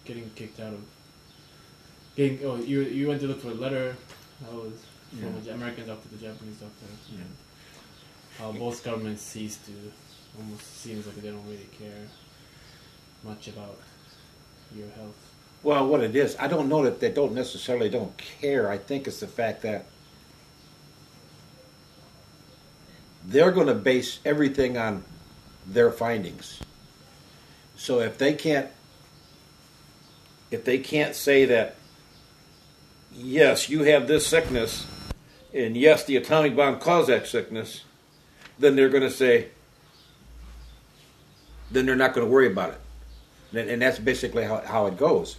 getting kicked out of. You went to look for a letter that was from the American doctor to the Japanese doctor. Yeah. How both governments cease to almost seems like they don't really care much about your health. Well, what it is, I don't know that they don't necessarily don't care. I think it's the fact that they're going to base everything on their findings. So if they can't say that, yes, you have this sickness, and yes, the atomic bomb caused that sickness, then they're going to say, then they're not going to worry about it. And that's basically how it goes.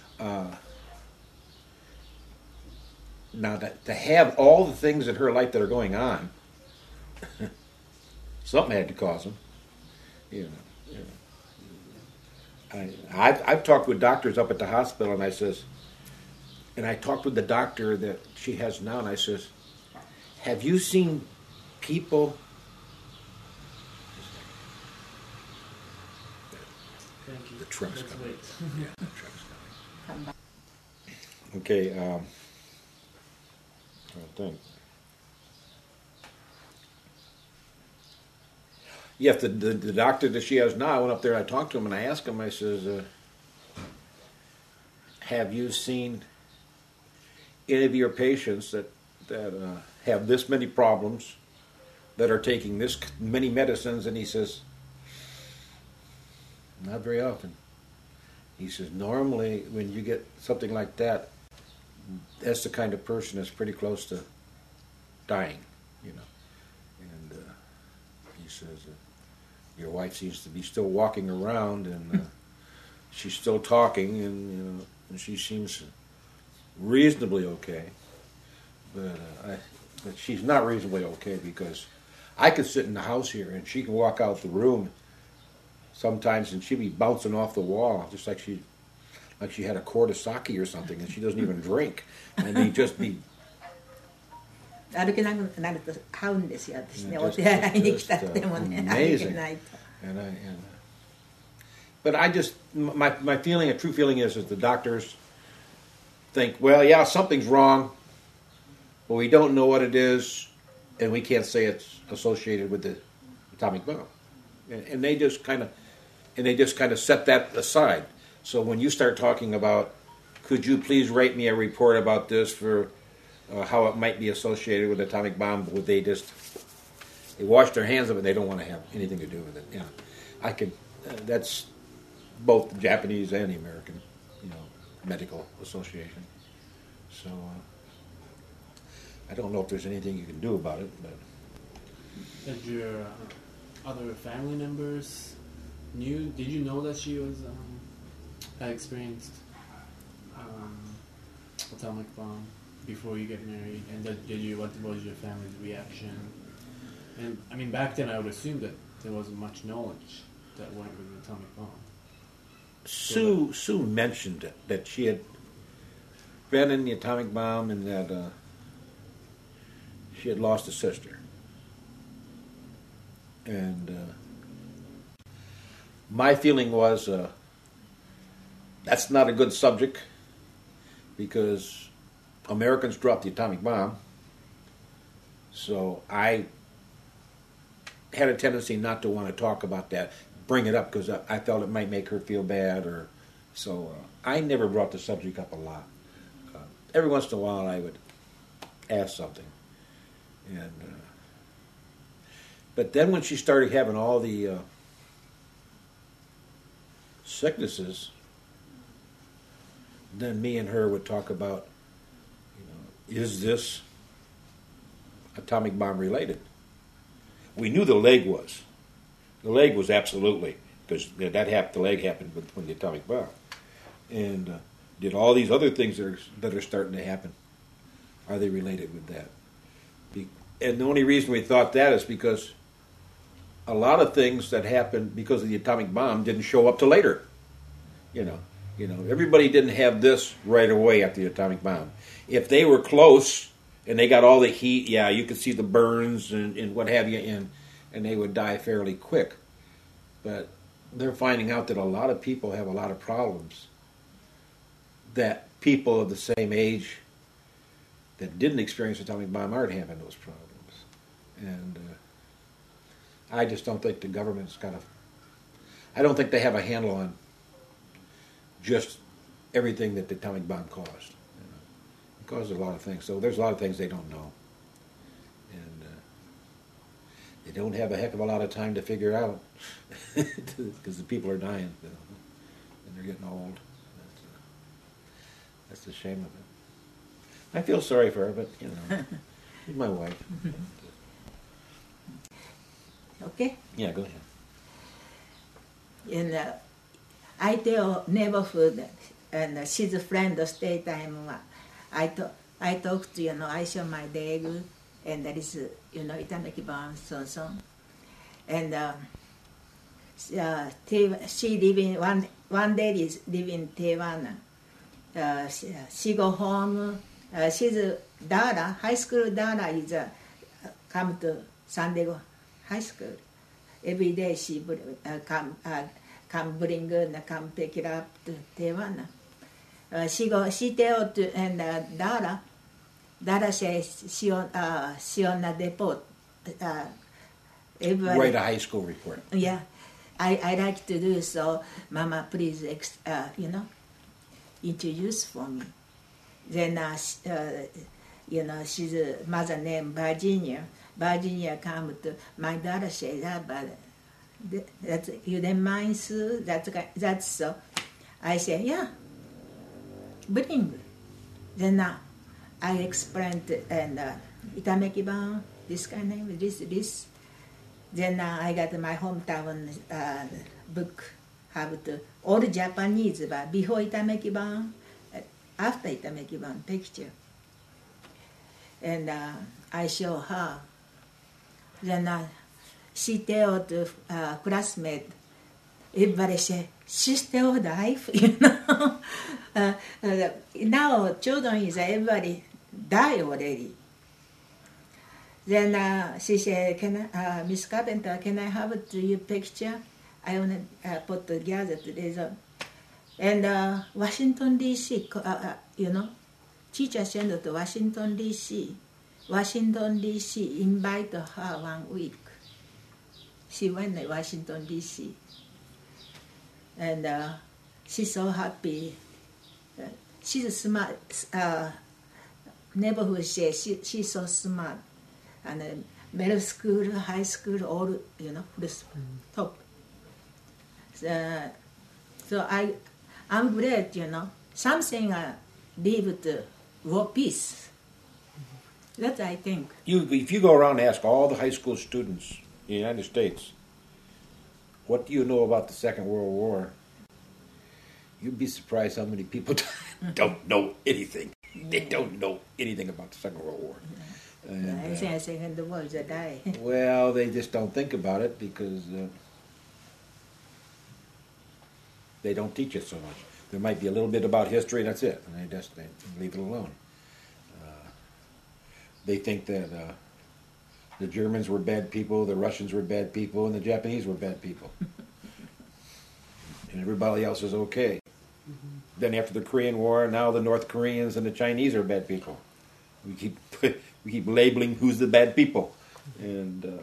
Now, to have all the things in her life that are going on, something had to cause them. I've talked with doctors up at the hospital, and I talked with the doctor that she has now, and I says, have you seen people? Thank you. The truck's Let's coming. wait. Yeah, the truck's coming. Okay, I think. Yes, the doctor that she has now, I went up there and I talked to him and I asked him, I says, have you seen any of your patients that have this many problems, that are taking this many medicines? And he says, not very often. He says, normally when you get something like that, that's the kind of person that's pretty close to dying, And he says, your wife seems to be still walking around, and she's still talking, and she seems reasonably okay. But she's not reasonably okay, because I could sit in the house here and she can walk out the room sometimes and she'd be bouncing off the wall just like she had a quart of sake or something, and she doesn't even drink, and he'd just be 歩けなくなると買うんですよ、私ね、 just- お手洗いに来たくてもね、 just 歩けないと。 But I just, my feeling, a true feeling is that the doctors think, well, yeah, something's wrong, but we don't know what it is, and we can't say it's associated with the atomic bomb. And they just kind of set that aside. So when you start talking about, could you please write me a report about this for how it might be associated with the atomic bomb, would they wash their hands of it, they don't want to have anything to do with it. Yeah, I could, that's both the Japanese and the American, medical association. So I don't know if there's anything you can do about it, but. Did your other family members did you know that she was had experienced atomic bomb before you get married, and what was your family's reaction? And I mean, back then I would assume that there wasn't much knowledge that went with the atomic bomb. Sue mentioned it, that she had been in the atomic bomb, and that she had lost a sister. And my feeling was that's not a good subject, because Americans dropped the atomic bomb. So I had a tendency not to want to talk about that, bring it up, because I felt it might make her feel bad, or so I never brought the subject up a lot. Every once in a while I would ask something, and but then when she started having all the sicknesses, then me and her would talk about, is this atomic bomb related? We knew the leg was. The leg was absolutely, because the leg happened when the atomic bomb. And did all these other things that are starting to happen, are they related with that? And the only reason we thought that is because a lot of things that happened because of the atomic bomb didn't show up till later. Everybody didn't have this right away after the atomic bomb. If they were close and they got all the heat, yeah, you could see the burns and what have you, and they would die fairly quick. But they're finding out that a lot of people have a lot of problems that people of the same age that didn't experience the atomic bomb aren't having those problems. And I just don't think the government's got I don't think they have a handle on just everything that the atomic bomb caused. You know. It caused a lot of things. So there's a lot of things they don't know. And they don't have a heck of a lot of time to figure out because the people are dying, you know, and they're getting old. That's the shame of it. I feel sorry for her, but, you know, she's my wife. Okay? Yeah, go ahead. And I tell neighborhood, and she's a friend of stay time. I talk to, I show my leg, and that is, Itamaki bomb, so. And she live in, one day is live in Taiwan. She go home. She's Dara, high school Dara is come to San Diego High School. Every day she come bring come pick it up to Taiwan. She tell to and Dara says she on a depot. Write a high school report. Yeah, I like to do so. Mama, please, introduce for me. Then, she's a mother named Virginia. Virginia come to my daughter said, but that's you don't mind, Sue? That's so. I said, yeah, bring. Then I explained and Itamaki ban, this kind of name, this. Then I got my hometown book, have to all Japanese, but before Itamaki ban, after Itamaki ban picture. And I show her. Then she tell the classmate, everybody say, she's still alive, now children is everybody die already. Then she said, Miss Carpenter, can I have your picture? I want to put together today. And Washington, D.C., teacher sent to Washington, D.C. Washington, D.C. invite her 1 week. She went to Washington, D.C. And she's so happy. She's a smart, neighborhood says she's so smart. And middle school, high school, all, top. So I'm glad, something leave the world peace. That I think. If you go around and ask all the high school students in the United States, what do you know about the Second World War? You'd be surprised how many people don't know anything. They don't know anything about the Second World War. And, I say Second World War, they die. Well, they just don't think about it because they don't teach it so much. There might be a little bit about history, and that's it. And they leave it alone. They think that the Germans were bad people, the Russians were bad people, and the Japanese were bad people. And everybody else is okay. Mm-hmm. Then after the Korean War, now the North Koreans and the Chinese are bad people. We keep labeling who's the bad people. And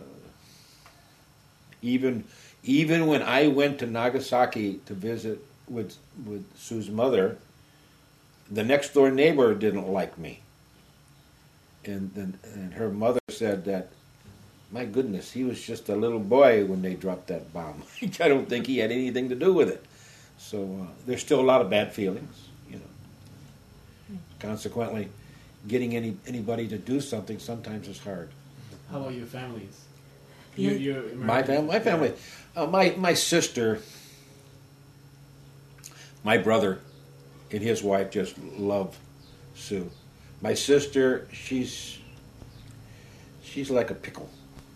even when I went to Nagasaki to visit with Sue's mother, the next door neighbor didn't like me. And her mother said that, my goodness, he was just a little boy when they dropped that bomb. I don't think he had anything to do with it. So there's still a lot of bad feelings, Consequently, getting anybody to do something sometimes is hard. How about your families? My family. My sister, my brother, and his wife just love Sue. My sister, she's like a pickle.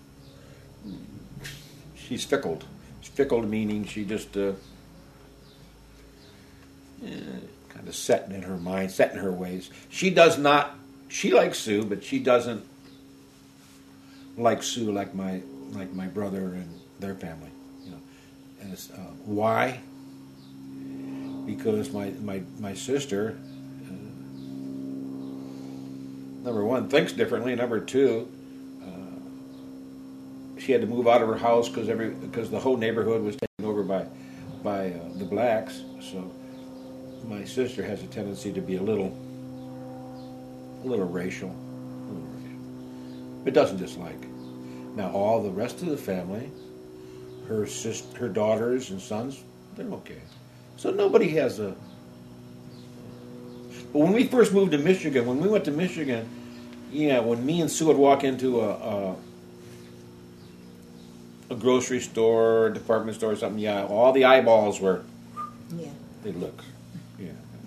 She's fickled. Fickled meaning she just kind of set in her mind, set in her ways. She likes Sue, but she doesn't like Sue like my brother and their family. And it's, why? because my sister, number one, thinks differently. Number two, she had to move out of her house because the whole neighborhood was taken over by the blacks. So my sister has a tendency to be a little racial, but doesn't dislike. Now all the rest of the family, her daughters and sons, they're okay. So nobody has a. But when we first moved to Michigan, when we went to Michigan, yeah, when me and Sue would walk into a grocery store, department store, or something, yeah, all the eyeballs were. Yeah. They look. Yeah.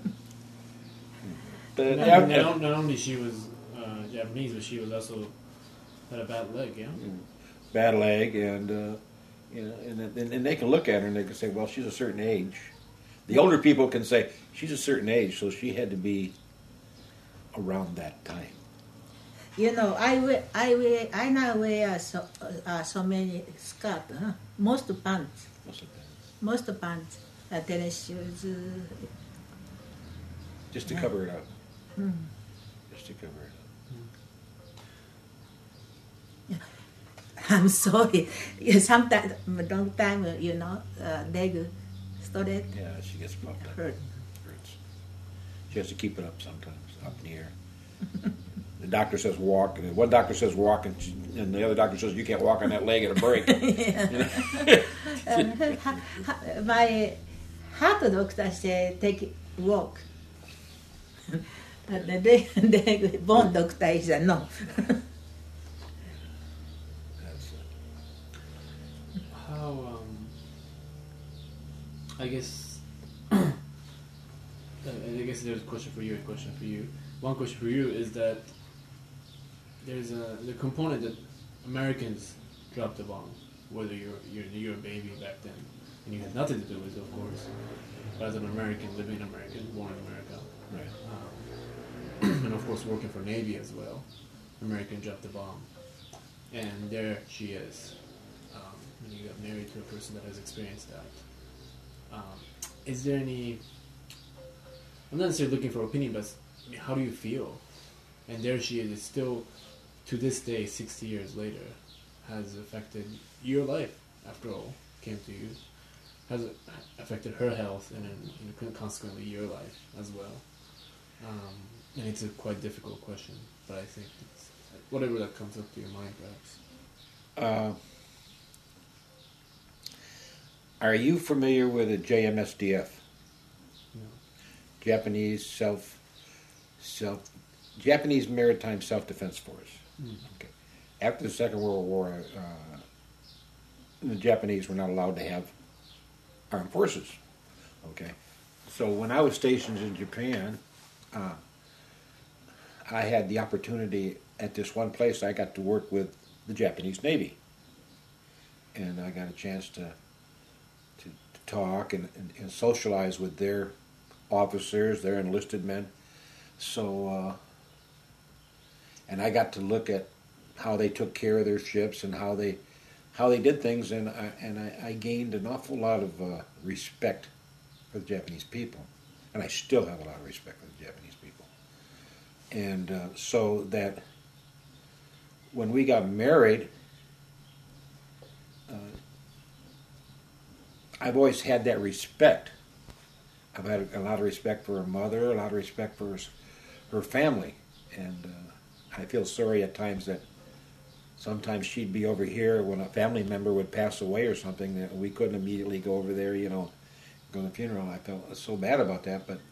Not only she was Japanese, but she was also had a bad leg, yeah. Bad leg, and and they can look at her and they can say, well, she's a certain age. The older people can say she's a certain age, so she had to be around that time. You know, I now wear so many skirts, huh? Most pants, tennis shoes. Just to cover it up. Just to cover it up. I'm sorry. Sometimes, long time, leg straight. Yeah, she gets puffed up. Hurts. She has to keep it up sometimes, up in the air. The doctor says walk, and one doctor says walk, and the other doctor says you can't walk on that leg, it'll break. My heart doctor said take walk. But the bone doctor said no. How I guess there's a question for you. One question for you is that there's the component that Americans dropped the bomb, whether you're a baby back then and you had nothing to do with it, of course, but as an American, living in America, born in America, Right. And of course working for Navy as well, American dropped the bomb, and there she is, and you got married to a person that has experienced that. Is there any? I'm not necessarily looking for opinion, but how do you feel? And there she is. It's still, to this day, 60 years later, has affected your life. After all, came to you, has affected her health, and consequently your life as well. And it's a quite difficult question, but I think it's whatever that comes up to your mind, perhaps. Are you familiar with the JMSDF? No. Japanese Maritime Self-Defense Force. Mm. Okay. After the Second World War, the Japanese were not allowed to have armed forces. Okay. So when I was stationed in Japan, I had the opportunity at this one place. I got to work with the Japanese Navy, and I got a chance to talk and socialize with their officers, their enlisted men. So, and I got to look at how they took care of their ships and how they did things, and I gained an awful lot of respect for the Japanese people, and I still have a lot of respect for the Japanese people. And so that when we got married, I've always had that respect. I've had a lot of respect for her mother, a lot of respect for her family, and I feel sorry at times that sometimes she'd be over here when a family member would pass away or something, that we couldn't immediately go over there, go to the funeral. I felt so bad about that, but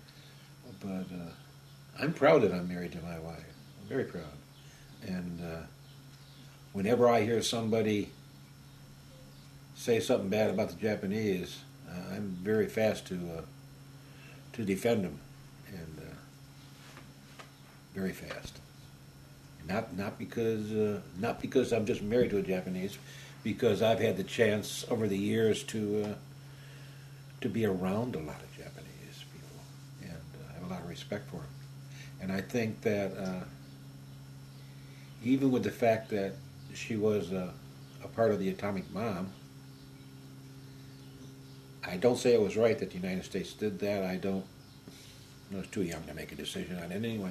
I'm proud that I'm married to my wife. I'm very proud. And whenever I hear somebody say something bad about the Japanese, I'm very fast to defend them, and very fast. Not because I'm just married to a Japanese, because I've had the chance over the years to be around a lot of Japanese people, and I have a lot of respect for them. And I think that even with the fact that she was a part of the atomic bomb, I don't say it was right that the United States did that. I was too young to make a decision on it anyway.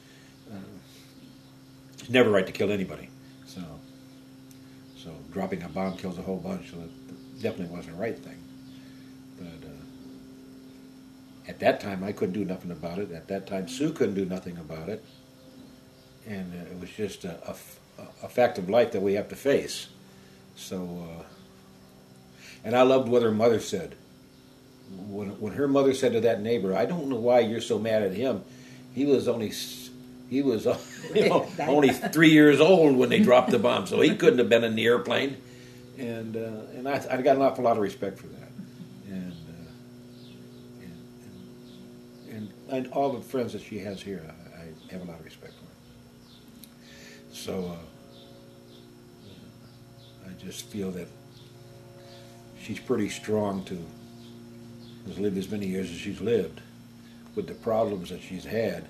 It's never right to kill anybody. So dropping a bomb kills a whole bunch, so that definitely wasn't the right thing. But at that time, I couldn't do nothing about it. At that time, Sue couldn't do nothing about it. And it was just a fact of life that we have to face. So, and I loved what her mother said. When her mother said to that neighbor, "I don't know why you're so mad at him. He was only only 3 years old when they dropped the bomb, so he couldn't have been in the airplane." And I got an awful lot of respect for that. And all the friends that she has here, I have a lot of respect for. So I just feel that she's pretty strong to has lived as many years as she's lived with the problems that she's had,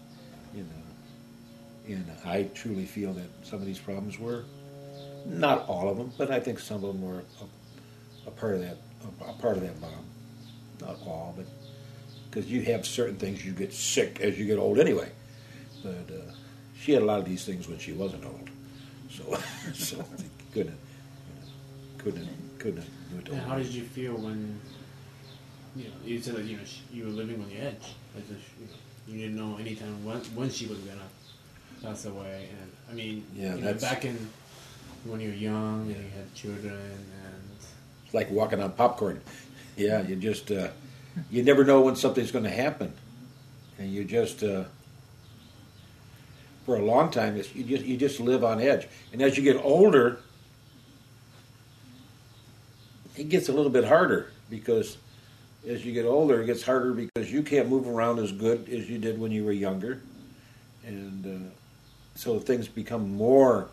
and I truly feel that some of these problems were, not all of them, but I think some of them were a part of that bomb. Not all, but because you have certain things you get sick as you get old anyway. But she had a lot of these things when she wasn't old, so couldn't do it. And how did you feel when you said that you were living on the edge, as if you didn't know anytime when she was gonna pass away? And I mean, back in when you were young and you had children, and it's like walking on popcorn. Yeah, you just you never know when something's going to happen, and you just for a long time you just live on edge. And as you get older, it gets a little bit harder, because as you get older, it gets harder because you can't move around as good as you did when you were younger, and so things become more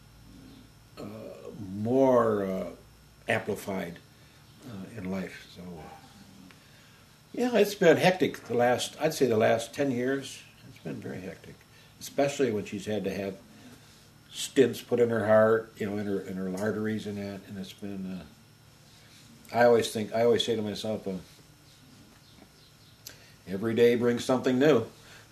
amplified in life. So yeah, it's been hectic. I'd say the last 10 years, it's been very hectic, especially when she's had to have stents put in her heart, in her arteries and that, and it's been. I always say to myself, every day brings something new,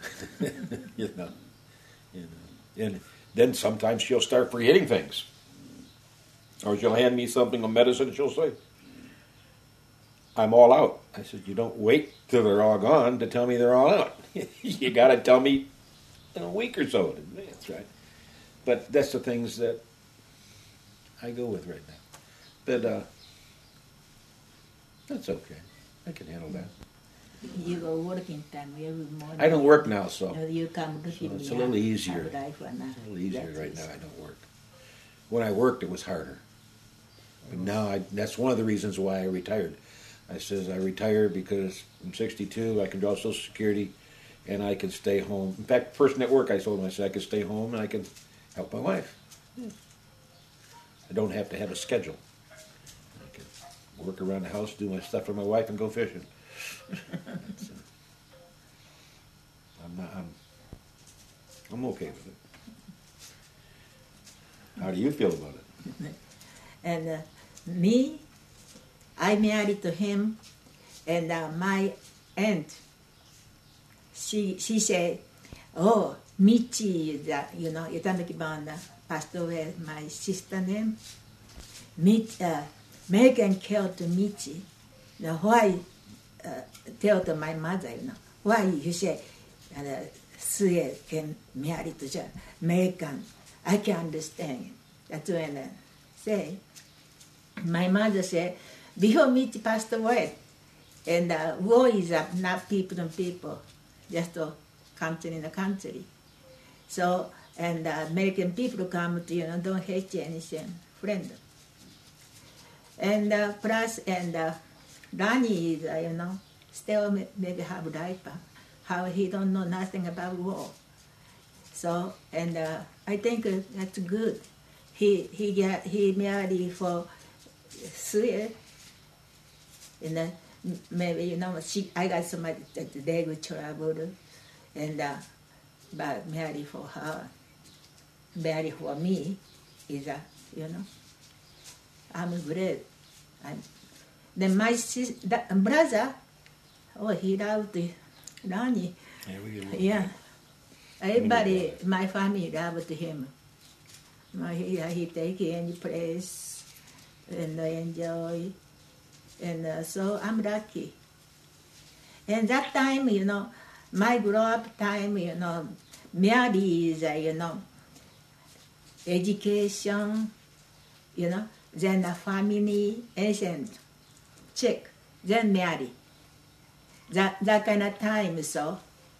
and then sometimes she'll start forgetting things, or she'll hand me something of medicine and she'll say, "I'm all out." I said, "You don't wait till they're all gone to tell me they're all out. You got to tell me in a week or so." That's right. But that's the things that I go with right now. But that's okay. I can handle that. You go working time every morning. I don't work now, so You come looking it's a little easier. Life or not. A little easier right now. I don't work. When I worked, it was harder. But now, that's one of the reasons why I retired. I says I retired because I'm 62. I can draw Social Security, and I can stay home. In fact, the person at work, I told him, I said I can stay home and I can help my wife. I don't have to have a schedule. I can work around the house, do my stuff for my wife, and go fishing. I'm okay with it. How do you feel about it? And me, I married to him, and my aunt, she said, "Oh, Michi is Itamaki Banda passed away, my sister name. Megan killed Michi. Now why tell to my mother, why you say Sue can marry to Megan? I can understand." That's when I say, my mother said, before Michi passed away, and war is not people and people, just a country in a country. So, and American people come to, don't hate anything, friend. And plus, and Danny is, still maybe have life, how he don't know nothing about war. So, and I think that's good. He married for Sue, and maybe I got somebody that they would travel, and but marry for her, marry for me is I'm glad. Then my brother, oh, he loved Ronnie. Yeah, we get Yeah. Everybody, my family loved him. He take any place and enjoy. And so I'm lucky. And that time, my grow up time, Mary is, education, then the family, and check, then marry. That kind of time, so,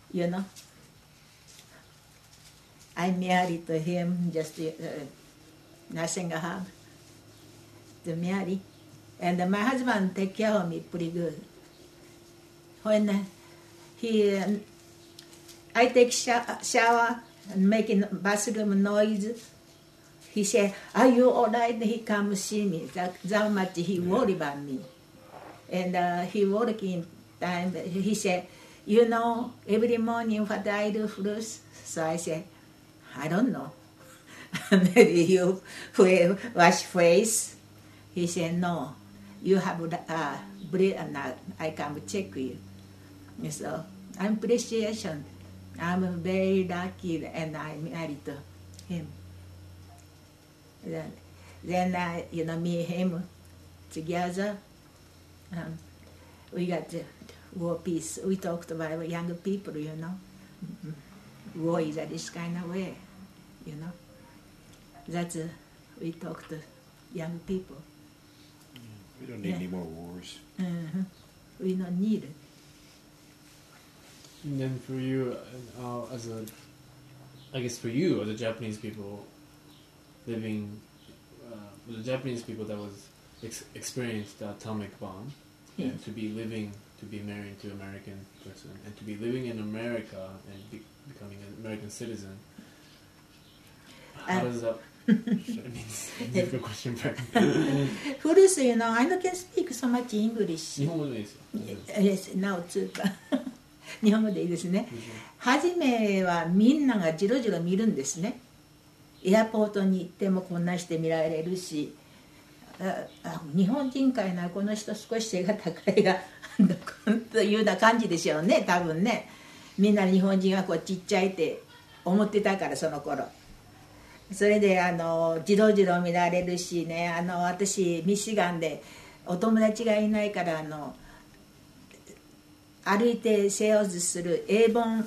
I married to him, just nothing I have to marry. And my husband take care of me pretty good. When I take shower and making bathroom noise, he said, "Are you all right?" He come see me. That much he worry about me. And he working time. He said, every morning what I do first. So I said, I don't know. Maybe you wash face. He said, no, you have bread and I come check you. So I'm appreciation. I'm very lucky and I married to him. Then me and him together, we got war peace. We talked about young people, war is this kind of way, That's we talked to young people. We don't need any more wars. We don't need it. And then for you, I guess for you, as a Japanese people living, the Japanese people that was experienced the atomic bomb, and to be married to an American person, and to be living in America and becoming an American citizen. How does that? It's a difficult question, but First, I don't speak so much English. 日本語でいいですよ。 Yes, now too. 日本語でいいですね。初めはみんながじろじろ見るんですね。エアポートに行ってもこんなして見られるし、日本人かいな、この人少し背が高いがというような感じでしょうね、多分ね。みんな日本人はこうちっちゃいって思ってたから、その頃。それでじろじろ見られるしね、私ミシガンでお友達がいないから歩いてセールスする英本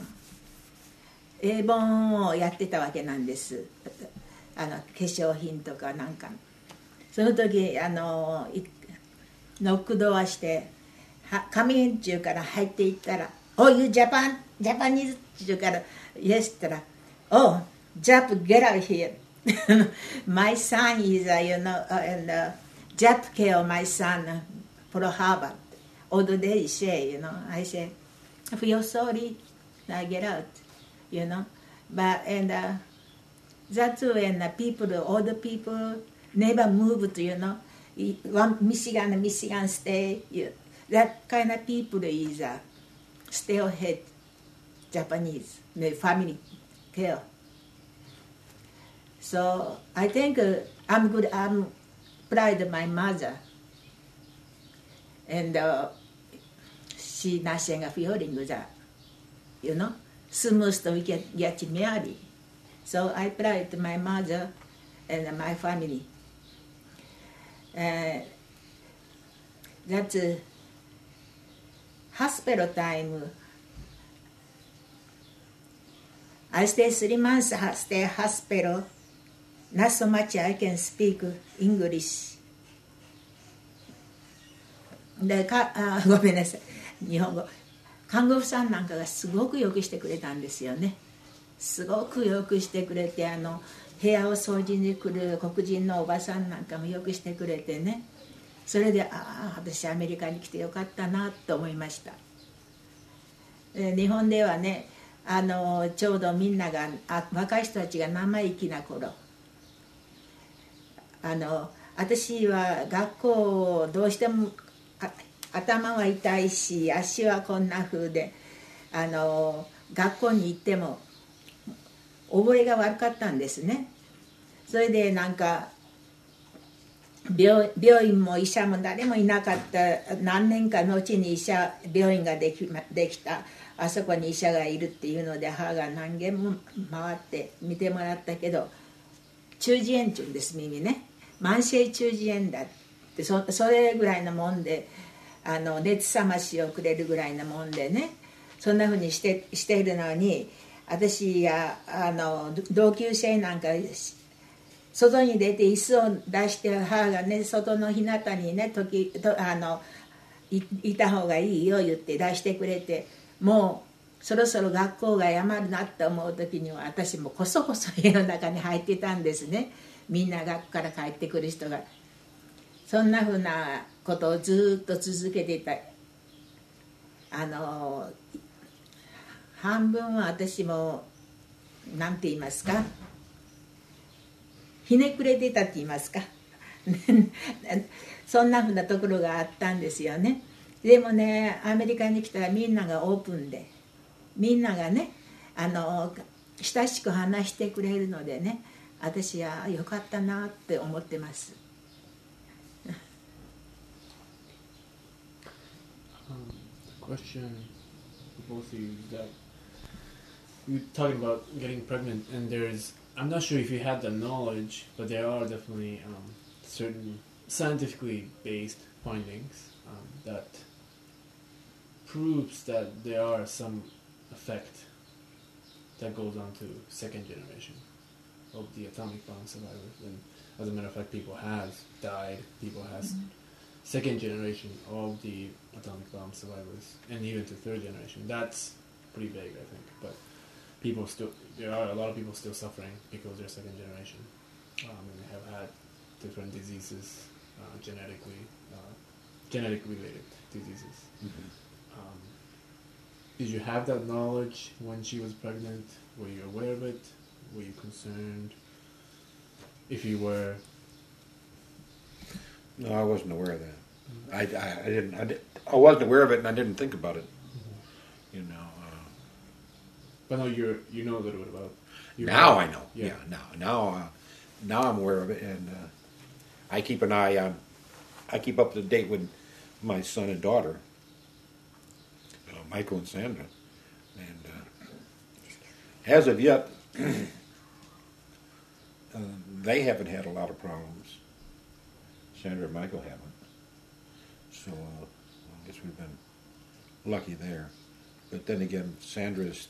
をやってたわけなんです。化粧品とかなんか。その時ノックドアして仮面中から入っていったら「Oh, you Japan? Japanese?」中から「Yes」って言ったら「Oh, Jap, get out here. My son is, and Jap care of my son for Harvard. Although they say, I say, I feel sorry, I get out, But, and that's when the people, older people, never moved, one Michigan stay. That kind of people is still head Japanese, the family care. So I think I'm good. I'm proud of my mother, and she nothing feeling that, smooth we get married. So I proud of my mother and my family. That's hospital time. I stay 3 months. Stay hospital. Not so much I can speak English. ごめんなさい、日本語。看護婦さんなんかがすごくよくしてくれたんですよね。すごくよくしてくれて、部屋を掃除に来る黒人のおばさんなんかもよくしてくれてね。それで私アメリカに来てよかったなと思いました。日本ではね、ちょうどみんなが若い人たちが生意気な頃、私は学校どうしても頭は痛いし足はこんな風で学校に行っても覚えが悪かったんですね。それでなんか病院も医者も誰もいなかった何年か後に病院ができた。あそこに医者がいるっていうので母が何軒も回って見てもらったけど、中耳炎っていうんです、耳ね、慢性中耳炎だって、それぐらいのもんで熱冷ましをくれるぐらいのもんでね、そんなふうにしているのに、私や同級生なんか外に出て椅子を出して、母がね外の日向にねいた方がいいよ言って出してくれて、もうそろそろ学校がやまるなって思う時には、私もこそこそ家の中に入ってたんですね。みんな学校から帰ってくる人が。そんなふうなことをずっと続けていた。半分は私も何て言いますか、ひねくれてたって言いますかそんなふうなところがあったんですよね。でもね、アメリカに来たらみんながオープンで、みんながね親しく話してくれるのでね、私はよかったなって思ってます。 The question for both of you is that you're talking about getting pregnant, and I'm not sure if you had the knowledge, but there are definitely certain scientifically based findings that proves that there are some effect that goes on to second generation of the atomic bomb survivors. And as a matter of fact, people have died, people has second generation of the atomic bomb survivors, and even to third generation. That's pretty big, I think. But there are a lot of people still suffering because they're second generation, and they have had different diseases, genetic related diseases. Did you have that knowledge when she was pregnant? Were you aware of it? Were you concerned? If you were, No, I wasn't aware of that. I wasn't aware of it, and I didn't think about it. You know. But no, you know a little bit about. Now I know. Yeah. Now I'm aware of it, and I keep an eye on. I keep up to date with my son and daughter, Michael and Sandra, and as of yet, they haven't had a lot of problems. Sandra and Michael haven't. So I guess we've been lucky there. But then again, Sandra is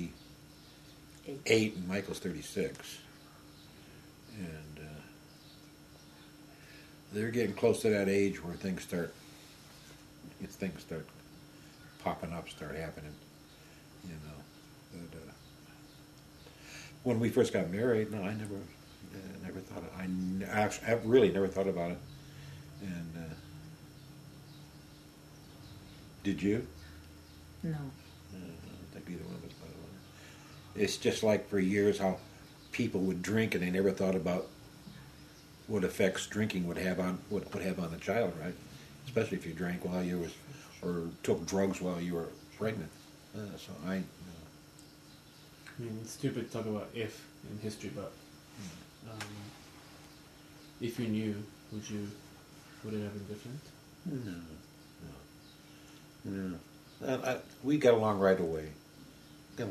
38 and Michael's 36. And they're getting close to that age where things start popping up, start happening. You know. But, when we first got married, no, I never thought of it. I really never thought about it. And did you? No. I don't think either one of us thought about it. It's just like for years how people would drink and they never thought about what effects drinking would have on the child, right? Especially if you drank while you or took drugs while you were pregnant. I mean, it's stupid to talk about if in history, but if you knew, would it have been different? No. We got along right away. And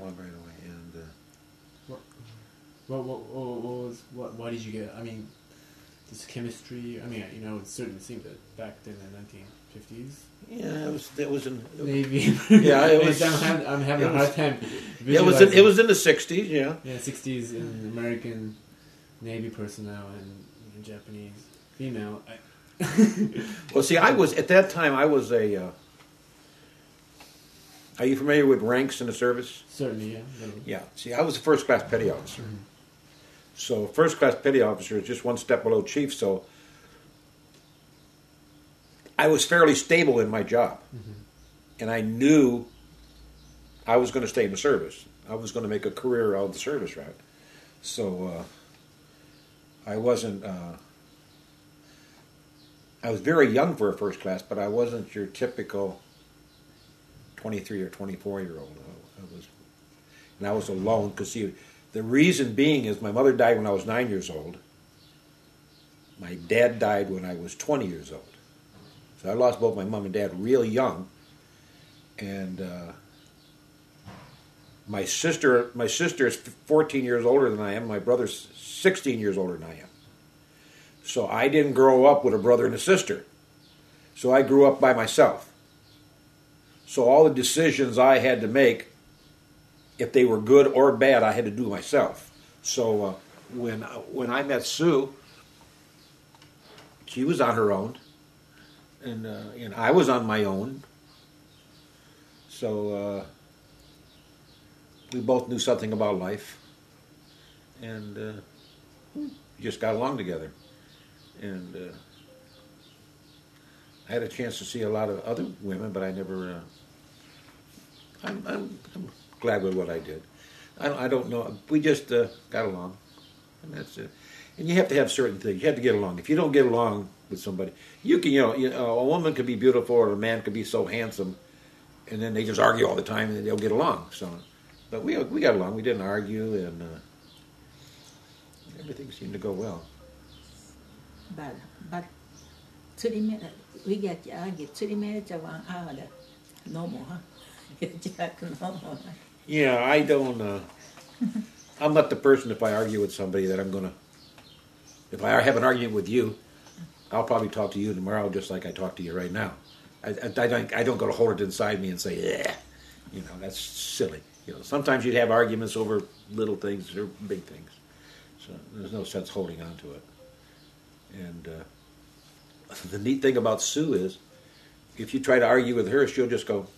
why did you get? I mean, this chemistry. I mean, it certainly seemed that back then in the 1950s. Yeah, it was in Navy. Yeah, it was. I'm having a hard time. It was in the 60s. Yeah. Yeah, 60s in American Navy personnel and Japanese female. Well, see, at that time I was a. Are you familiar with ranks in the service? Certainly, yeah. Yeah. See, I was a first-class petty officer. Mm-hmm. So first-class petty officer is just one step below chief, so I was fairly stable in my job. Mm-hmm. And I knew I was going to stay in the service. I was going to make a career out of the service, right? So I wasn't... I was very young for a first class, but I wasn't your typical 23 or 24-year-old. I was alone because the reason being is my mother died when I was 9 years old, My dad died when I was 20 years old. So I lost both my mom and dad real young. And my sister is 14 years older than I am. My brother's 16 years older than I am. So I didn't grow up with a brother and a sister. So I grew up by myself. So all the decisions I had to make, if they were good or bad, I had to do myself. So when I met Sue, she was on her own, and I was on my own. So we both knew something about life, and we just got along together. And I had a chance to see a lot of other women, but I never. I'm glad with what I did. I don't know. We just got along, and that's it. And you have to have certain things. You have to get along. If you don't get along with somebody, you can. A woman could be beautiful, or a man could be so handsome, and then they just argue all the time, and they'll get along. So, but we got along. We didn't argue, and everything seemed to go well. But 3 minutes, we get argued 3 minutes or 1 hour, no more, huh? No more. Yeah, I don't. I'm not the person, if I argue with somebody, that I'm going to. If I have an argument with you, I'll probably talk to you tomorrow just like I talk to you right now. I don't go to hold it inside me and say, yeah. That's silly. Sometimes you'd have arguments over little things or big things. So there's no sense holding on to it. And the neat thing about Sue is, if you try to argue with her, she'll just go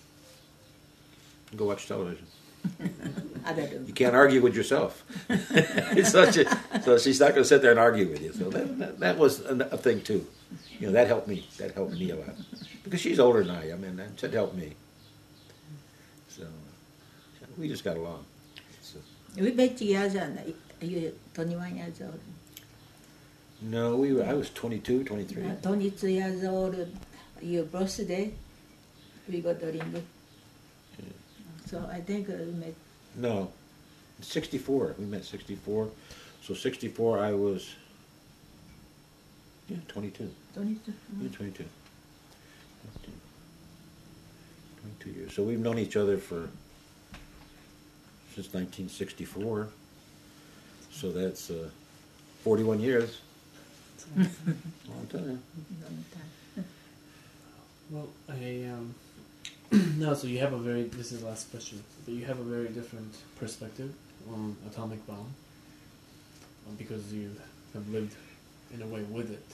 watch television. You can't argue with yourself. So she's not going to sit there and argue with you. So that was a thing too. That helped me. That helped me a lot because she's older than I am, and that helped me. So we just got along. So. We met together. You're 21 years old. No, I was 22, 23. 22 years old. Your birthday, we got the ring. Yeah. So I think we met. No, 64. We met 64. So 64, I was 22. 22. Yeah, 22. 22 years. So we've known each other since 1964. So that's 41 years. Long time. Well, no. So you have this is the last question, but you have a very different perspective on atomic bomb because you have lived in a way with it.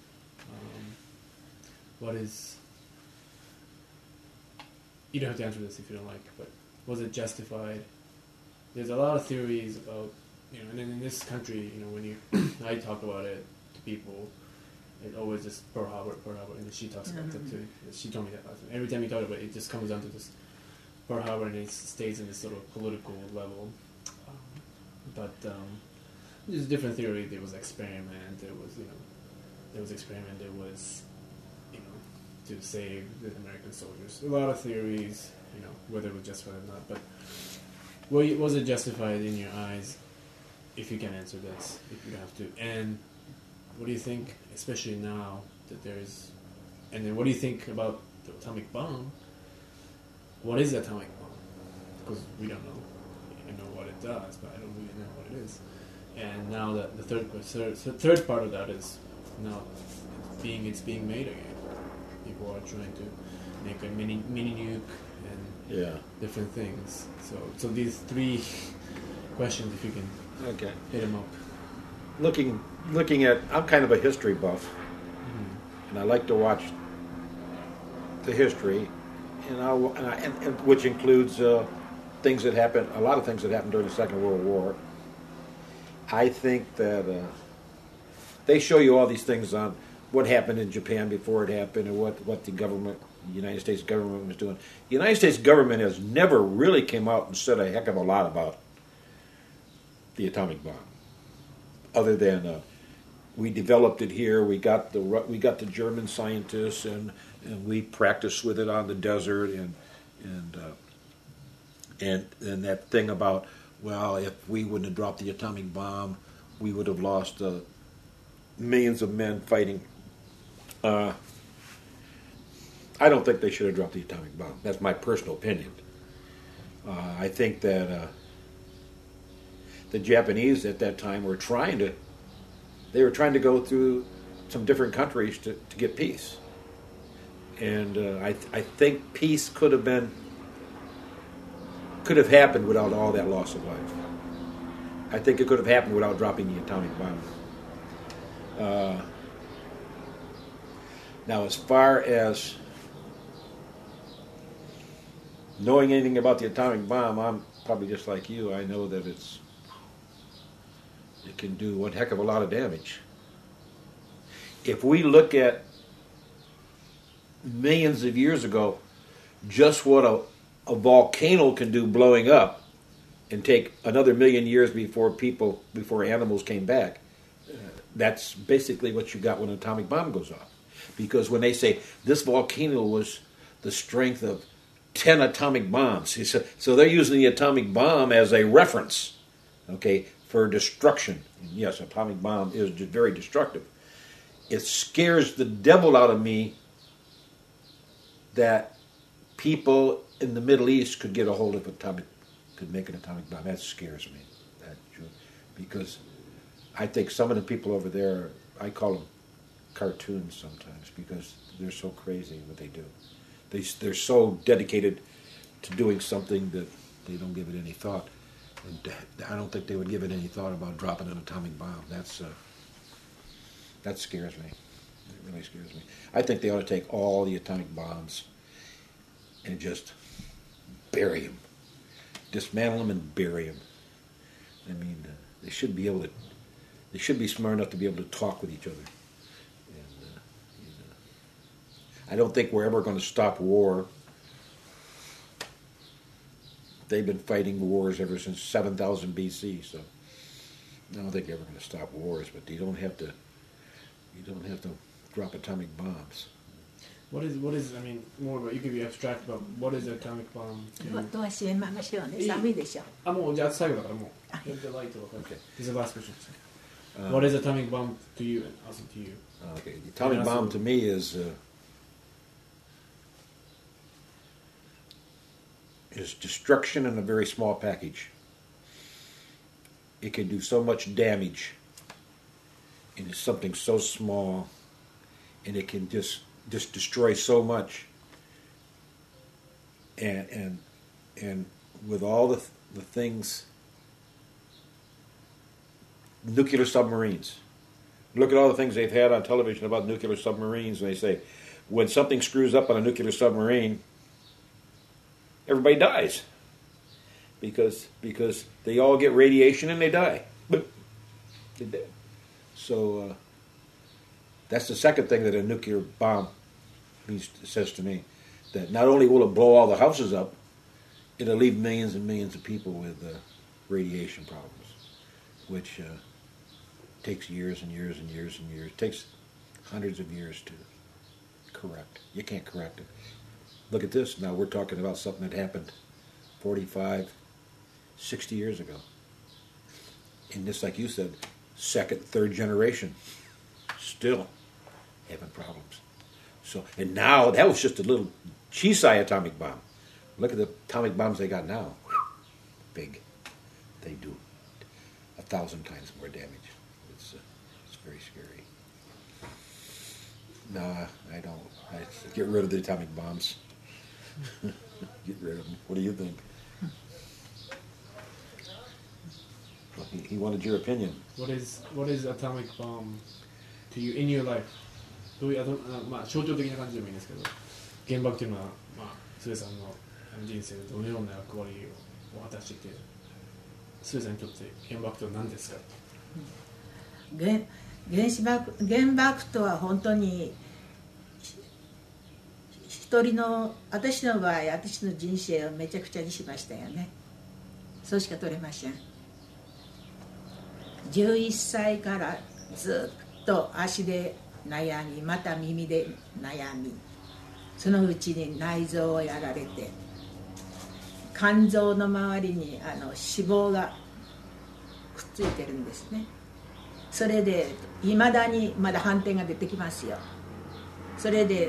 You don't have to answer this if you don't like, but was it justified? There's a lot of theories about, and in this country, when I talk about it to people, it always just Pearl Harbor, and she talks about that too. She told me that last time. Every time you talk about it, it just comes down to this Pearl Harbor, and it stays in this sort of political level. But there's different theory. There was experiment. There was experiment. There was, to save the American soldiers. A lot of theories, whether it was justified or not. But was it justified in your eyes? If you can answer this, if you have to, and what do you think, especially now that there's, and then what do you think about the atomic bomb? What is the atomic bomb? Because we don't know. I know what it does, but I don't really know what it is. And now that the third part of that is now it's being made again. People are trying to make a mini nuke and different things. So these three questions, if you can hit them up. Looking at, I'm kind of a history buff, and I like to watch the history, and which includes things that happened, a lot of things that happened during the Second World War. I think that they show you all these things on what happened in Japan before it happened, and what the United States government was doing. The United States government has never really came out and said a heck of a lot about the atomic bomb, other than we developed it here. We got the German scientists, and we practiced with it on the desert, and that thing about, well, if we wouldn't have dropped the atomic bomb, we would have lost millions of men fighting. I don't think they should have dropped the atomic bomb. That's my personal opinion. I think that the Japanese at that time were trying to go through some different countries to get peace. And I think peace could have happened without all that loss of life. I think it could have happened without dropping the atomic bomb. Now, as far as knowing anything about the atomic bomb, I'm probably just like you. I know that it can do one heck of a lot of damage. If we look at millions of years ago, just what a volcano can do blowing up, and take another million years before animals came back, that's basically what you got when an atomic bomb goes off. Because when they say this volcano was the strength of 10 atomic bombs, so they're using the atomic bomb as a reference, okay, for destruction. And yes, atomic bomb is very destructive. It scares the devil out of me that people in the Middle East could get a hold of could make an atomic bomb. That scares me. Because I think some of the people over there, I call them cartoons sometimes, because they're so crazy what they do. They're so dedicated to doing something that they don't give it any thought. And I don't think they would give it any thought about dropping an atomic bomb. That scares me. It really scares me. I think they ought to take all the atomic bombs and just bury them. Dismantle them and bury them. I mean, they should be smart enough to be able to talk with each other. And I don't think we're ever going to stop war. They've been fighting wars ever since 7000 BC, so I don't think they're ever going to stop wars. But you don't have to drop atomic bombs. What is? I mean, more about, you can be abstract about what is an atomic bomb. どうしましょうね。寒いでしょ。 もうじゃあ最後だからもう。This is the last question. What is atomic bomb to you and also to you? Okay, the atomic bomb to me is destruction in a very small package. It can do so much damage in something so small, and it can just destroy so much. And with all the things, nuclear submarines. Look at all the things they've had on television about nuclear submarines, and they say when something screws up on a nuclear submarine, everybody dies because they all get radiation and they die. They're dead. So that's the second thing that a nuclear bomb says to me, that not only will it blow all the houses up, it'll leave millions and millions of people with radiation problems, which takes years and years and years and years. It takes hundreds of years to correct. You can't correct it. Look at this. Now we're talking about something that happened 45, 60 years ago. And just like you said, second, third generation, still having problems. So, and now that was just a little Chisai atomic bomb. Look at the atomic bombs they got now. Big. They do 1,000 times more damage. It's very scary. Nah, I don't. I get rid of the atomic bombs. Get rid of them. What do you think? Well, he wanted your opinion. What is atomic bomb to you in your life? どういう象徴的な感じでもいいんですけど、原爆というのはスエさんの人生でどのような役割を果たしていて、スエさんにとって原爆とは何ですか？ 原爆とは本当に一人の、私の場合、私の人生をめちゃくちゃにしましたよね。そうしか取れません。11歳からずっと足で悩み、また耳で悩み、そのうちに内臓をやられて、肝臓の周りに脂肪がくっついてるんですね。 それでいまだにまだ反転が出てきますよ。それで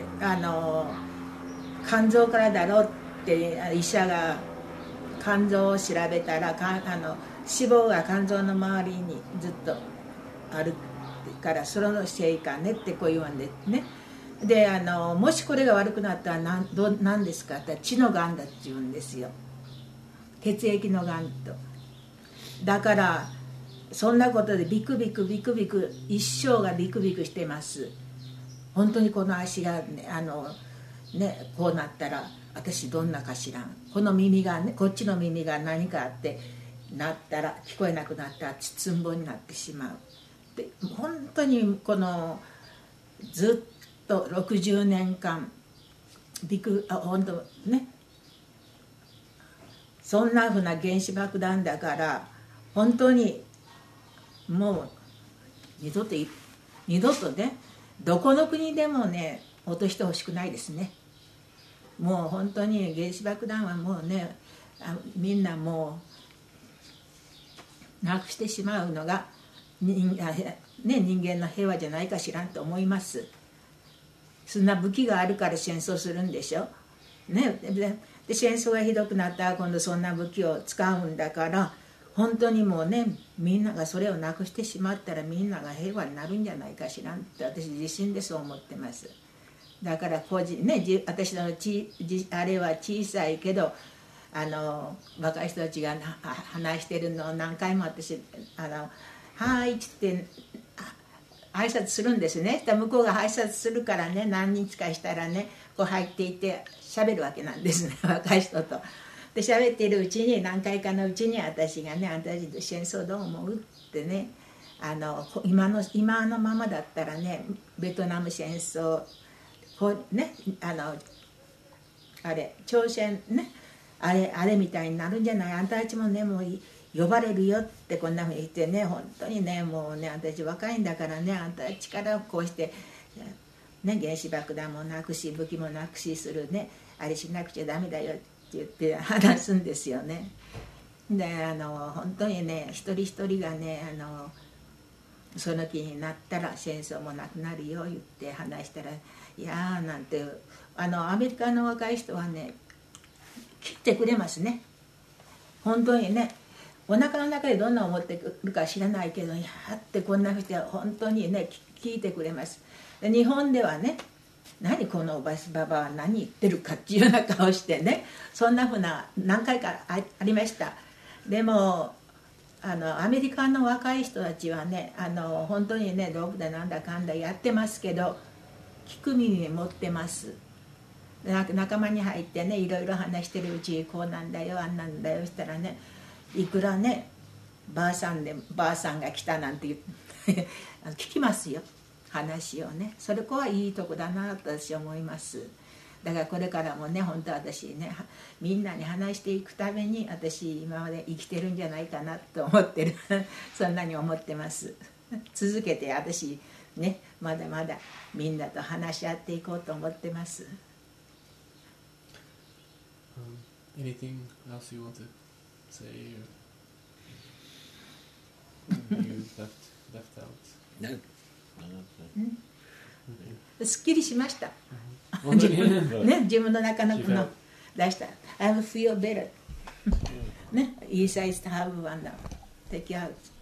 肝臓からだろうって医者が肝臓を調べたら脂肪が肝臓の周りにずっとあるからそのせいかねってこう言うんでね。でもしこれが悪くなったら何ですかって言ったら血のがんだって言うんですよ。血液のがんと。だからそんなことでビクビクビクビク一生がビクビクしてます。本当にこの足がねこうなったら私どんなかしらん、この耳がね、こっちの耳が何かあってなったら聞こえなくなったらつんぼになってしまう。で本当にこのずっと60年間本当ね、そんなふうな原子爆弾だから本当にもう二度とねどこの国でもね落としてほしくないですね。もう本当に原子爆弾はもうねみんなもうなくしてしまうのが人間の平和じゃないかしらんと思います。そんな武器があるから戦争するんでしょ、ね、で戦争がひどくなったら今度そんな武器を使うんだから本当にもうねみんながそれをなくしてしまったらみんなが平和になるんじゃないかしらんって私自身でそう思ってます。だから私のあれは小さいけど若い人たちが話してるのを何回も私はいって挨拶するんですね。向こうが挨拶するからね何日かしたらねこう入っていって喋るわけなんですね若い人と。で喋っているうちに何回かのうちに私がね「あんたたち戦争どう思う?」ってね今のままだったらねベトナム戦争ね朝鮮ねあれみたいになるんじゃない、あんたたちもねもう呼ばれるよってこんなふうに言ってね、本当にねもうね私若いんだからねあんたたちからこうしてね原子爆弾もなくし武器もなくしするねあれしなくちゃダメだよって言って話すんですよね。で本当にね一人一人がねその気になったら戦争もなくなるよ言って話したらいやーなんてアメリカの若い人はね聞いてくれますね。本当にねお腹の中でどんな思ってくるか知らないけどいやーってこんな人は本当にね聞いてくれます。で日本ではね何このおばばは何言ってるかっていうような顔してねそんなふうな何回かありました。でもアメリカの若い人たちはね本当にね道具でなんだかんだやってますけど聞く耳持ってます。仲間に入ってねいろいろ話してるうちにこうなんだよあんなんだよしたらねいくらねばあさんが来たなんて聞きますよ話をね。それこはいいとこだなと私は思います。だからこれからもね本当私ねみんなに話していくために私今まで生きてるんじゃないかなと思ってるそんなに思ってます。続けて私ねまだまだみんなと話し合っていこうと思ってます。 Anything else you want to say or you left out? すっきりしました。 本当にね、自分の中のこの出した I feel better ね、いいサイズとハーブワンダー take out